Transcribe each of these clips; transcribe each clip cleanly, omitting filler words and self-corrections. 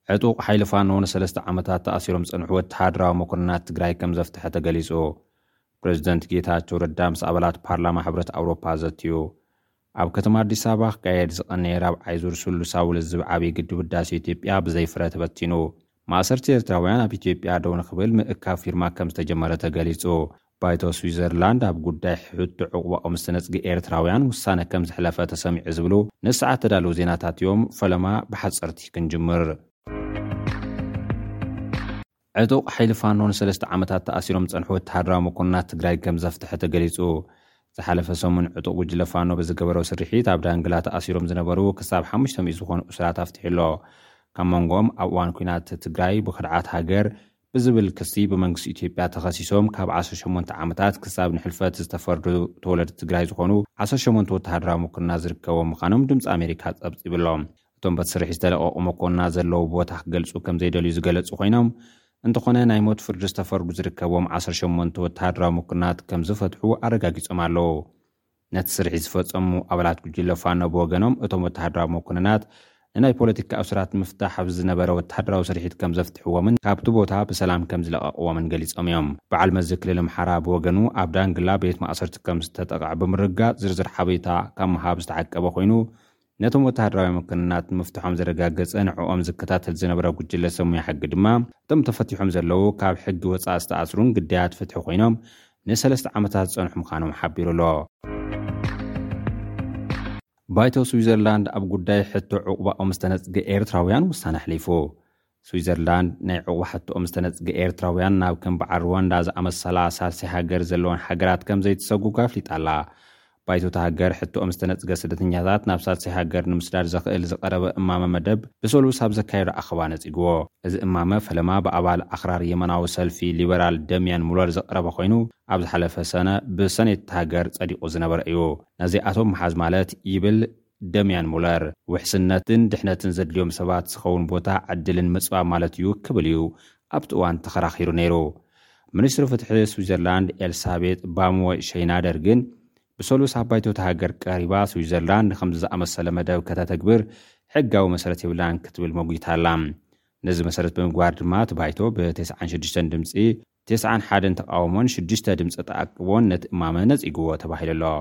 عطوق حيل فانون 3 عامات تأثيرهم صنعوا وتحادراو مكرنات تግራይ كم زفتح تغليصو بريزيدنت ጌታቸው ረዳ ምስ አባላት ፓርላማ ሕብረት አውሮፓ ዘትዩ ኣብ ከተማ አዲስ አበባ ካየድ ዝቀነራብ አይዙር ሱሉሳው ለዝብ ዓቢ ግድብ ዳሴ ኢትዮጵያ በዘይፍረ ተበቲኑ ማሰርት ኤርትራውያን ኣብ ኢትዮጵያ ደውን ክብል ምእካብ ፊርማ ከም ዝተጀመረ ተገሊጹ ባይቶ ስዊዘርላንድ ኣብ ጉዳይ ሕቱ ዕቁባኦም ዝተነጽጊ ኤርትራውያን ውሳነ ከም ዝሕለፈ ተሰሚዑ ዝብሉ ንሰዓት ተዳለው ዜናታት እዮም ፈለማ በሐጸርቲ ክንጅምር عطوق حيل فانون 3 عامات تأثيرهم صنعوا وتحادراو مكرنات تግራይ كم زفتح ተገሊጹ زحلف سمون عطوق وجله فانو بزገበረው ስርሒት ኣብ ዳንግላ ተኣሲሮም ዝነበሩ ክሳብ 500 ዝኾኑ እስራት ኣፍትሒሎ ከመንጎም ኣብ ዋን ኩናት ትግራይ ብኽድዓት ሃገር ብዝብል ክሲ ብመንግስቲ ኢትዮጵያ ተኸሲሶም ካብ 18 ዓመታት ክሳብ ንሕልፈት ዝተፈርዱ ተወለድ ትግራይ ዝኾኑ 18 ወተሃደራዊ ሙክርና ዝርከቦም ምዃኖም ድምፂ ኣሜሪካ ጸብጺብሎም እቶም በስርሒት ዝተለቀቁ መኮንና ዘለው ቦታ ክገልጹ ከም ዘይደልዩ ዝገለጹ ኮይኖም እንተኾነ ናይ ሞት ፍርድ ዝተፈርዱ ዝርከቦም 18 ወተሃደራዊ ሙክርናት ከም ዝፈትሑ ኣረጋጊጾም ኣለዉ ነቲ ስርሒት ዝፈጸሙ ኣባላት ጉጅለ ፋኖ ብወገኖም እቶም ወተሃደራዊ ሙክርናት ናይ ፖለቲካ እስራት ምፍታሕ ኣብ ዝነበረ ወተሃደራዊ ስርሒት ከም ዘፍትሕዎምን ካብቲ ቦታ ብሰላም ከም ዝለቀቅዎምን ገሊጾም እዮም በዓል መዝክልል ምሓራ ብወገኑ ኣብ ዳንግላ ቤት ማእሰርቲ ከም ዝተጠቅዕ ብምርጋጽ ዝርዝር ሓበሬታ ካብ ምሃብ ዝተዓቀበ ኮይኑ ነቶም ወተሃደራዊ ሙክርናት ምፍታሖም ዘረጋገጸ ንዕኦም ዝከታተል ዝነበረ ጉጅለ ሰሙያ ሕጊ ድማ እቶም ተፈቲሖም ዘለው ካብ ሕጊ ወጻእ ዝተኣስሩን ግዳያት ፍትሒ ኮይኖም ን3 ዓመታት ጸንሑ ምዃኖም ሓቢሩሎ ባይቶ ስዊዘርላንድ ኣብ ጉዳይ ሕቶ ዕቁባኦም ዝተነጽገ ኤርትራውያን ውሳነ ሕሊፉ ስዊዘርላንድ ናይ ዕቁባ ሕቶኦም ዝተነጽገ ኤርትራውያን ናብ ከም በዓል ሩዋንዳ ዝኣመሰላ ሳልሲ ሃገር ዘለዎን ሃገራት ከም ዘይተሰጉጋ ኣፍሊጣላ ባይቶ ሃገር ሕቶኦም ዝተነጽገ ስደተኛታት ናብ ሳልሲ ሃገር ንምስዳድ ዘኽእል ዝቐረበ እማመ መደብ ብሰሉስ ኣብ ዘካየደ ኣኸባ ነጺግዎ እዚ እማመ ፈለማ ብኣባል ኣኽራር የመናዊ ሰልፊ ሊበራል ደሚያን ሙለር ዘቐረበ ኮይኑ ኣብ ዝሓለፈ ሰነ ብሰኔት ሃገር ጸዲቁ ዝነበረ እዩ ነዚኣቶም መሓዝ ማለት ይብል ደሚያን ሙለር ውሕስነትን ድሕነትን ዘድልዮም ሰባት ዝኸውን ቦታ ዕድልን ምጽባብ ማለት እዩ ክብል እዩ ኣብቲ እዋን ተኸራኺሩ ነይሩ ሚኒስትር ፍትሒ ስዊዘርላንድ ኤልሳቤጥ ባሞ ሸይናደር ግን بسولوس عبايتو تهاجر قريبا سويسرلاند خمس زعمسله مدب كتتكبر حقاو مسرت يبلان كتبل موجيت هالام نز مسرت بمغوار دمات بايتو ب96 دمصي 91 تقاومون 6 دمص تاقبون نت امامه نصيغو تباهيللو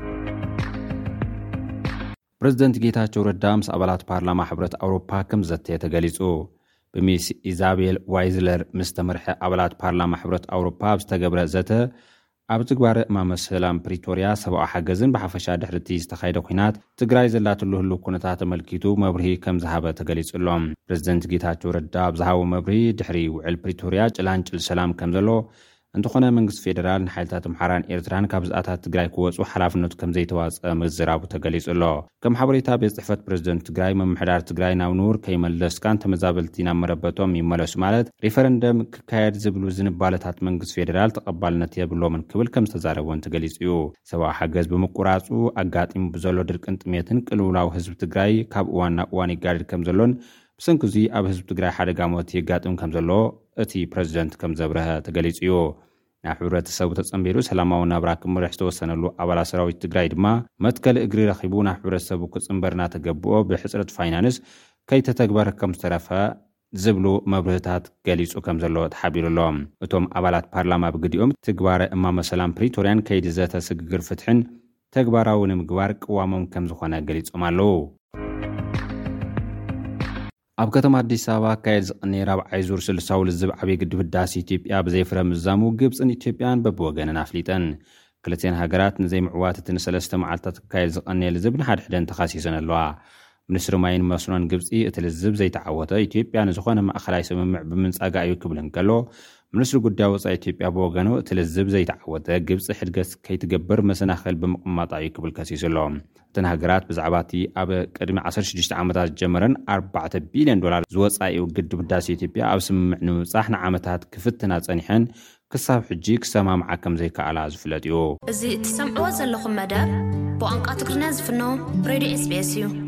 بريزيدنت ጌታቸው ረዳ ምስ አባላት ፓርላማ ሕብረት አውሮፓ ከም ዘተ ተገሊጹ በሚስ ኢዛቤል ዋይዝለር ምስተመርሐ አባላት ፓርላማ ሕብረት አውሮፓ ዝተገብረ ዘተ ኣብ ትግባር እማመ ሰላም ፕሪቶሪያ ሰብኣዊ ሓገዝን ብሓፈሻ ድሕርቲ ዝተኻየደ ኩናት ትግራይ ዘላትሉ ህሉ ኩነታት ተመልኪቱ መብርሂ ከም ዝሃበ ተገሊጹሎም ፕሬዝደንት ጌታቸው ረዳ ብዝሃቡ መብርሂ ድሕሪ ውዕል ፕሪቶሪያ ጭላንጭል ሰላም ከም ዘሎ እንተኾነ መንግስት ፌደራል ንሓይልታት ምሓራን ኤርትራን ካብ ዝኣታት ትግራይ ክወጹ ሓላፍነቱ ከም ዘይተዋጸ ምዝራቡ ተገሊጹሎ ከም ሓበሬታ ቤት ጽሕፈት ፕሬዝደንት ትግራይ መምሕዳር ትግራይ ናብ ኑር ከይመለስካን ተመዛበልቲ ናብ መረበቶም ይመለሱ ማለት ሪፈረንደም ክካየድ ዝብሉ ዝንባለታት መንግስት ፌደራል ተቐባልነት የብሎምን ክብል ከም ዝተዛረበውን ተገሊጹ እዩ ሰብኣዊ ሓገዝ ብምቁራጹ ኣጋጢሙ ብዘሎ ድርቅን ጥሜትን ቅልውላው ህዝቢ ትግራይ ካብ እዋን ናብ እዋን ይጋድድ ከም ዘሎን ብሰንኩዚ ኣብ ህዝቢ ትግራይ ሓደጋ ሞት ይጋጥም ከም ዘሎ እቲ ፕሬዝደንት ከም ዘብረኸ ተገሊጹ እዩ ናብ ሕብረተሰቡ ተጸምቢሩ ሰላማዊ ናብራ ክምራሕ ዝተወሰነሉ ኣባላት ሰራዊት ትግራይ ድማ መትከል እግሪ ረኺቡ ናብ ሕብረተሰቡ ክጽምበርና ተገብኦ ብሕጽረት ፋይናንስ ከይተተግበር ከም ዝተረፈ ዝብሉ መብርህታት ገሊጹ ከም ዘሎ ተሓቢሩሎም እቶም ኣባላት ፓርላማ ብግዲኦም ትግባረ እማመ ሰላም ፕሪቶሪያን ከይዲ ዘተ ስግግር ፍትሕን ተግባራዊ ንምግባር ቅዋሞም ከም ዝኾነ ገሊጾም ኣለዉ ኣብ ከተማ አዲስ አበባ ካየድ ዝቀነራብ አይዙር ስልሳው ለዝብ ዓቢ ግድብ ዳሴ ኢትዮጵያ በዘይፍረ ምዛሙ ግብጽን ኢትዮጵያን በብወገነን አፍሊጠን ክልተን ሃገራት ንዘይ ምዕዋትትን 3 መዓልታት ካየድ ዝቀነል ዝብ ንሓድሕደን ተኻሲሰን ኣለዋ ሚኒስትር ማይን መስኖን ግብጽ እቲ ለዝብ ዘይተዓወተ ኢትዮጵያ ንዝኾነ ማእኸላይ ስምምዕ ብምንጻጋ እዩ ክብልን ከሎ ሚኒስትር ጉዳይ ወጻኢ ኢትዮጵያ በወገኑ እቲ ለዝብ ዘይተዓወተ ግብጽ ሕድገት ከይትገብር መሰናኸል ብምቕማጥ እዩ ክብል ከሲሰሎም እተን ሃገራት ብዛዕባቲ ኣብ ቅድሚ 16 ዓመታት ጀመረን 4 ቢልዮን ዶላር ዝወጻኢ ግድብ ዳሴ ኢትዮጵያ ኣብ ስምምዕ ንምብጻሕ ንዓመታት ክፍትና ጸኒሐን ክሳብ ሕጂ ክሰማምዓ ከም ዘይከኣላ ዝፍለጥ እዩ እዚ እትሰምዕዎ ዘለኹም መደብ ብቋንቋ ትግርኛ ዝፍኖ ሬድዮ ኤስቢኤስ እዩ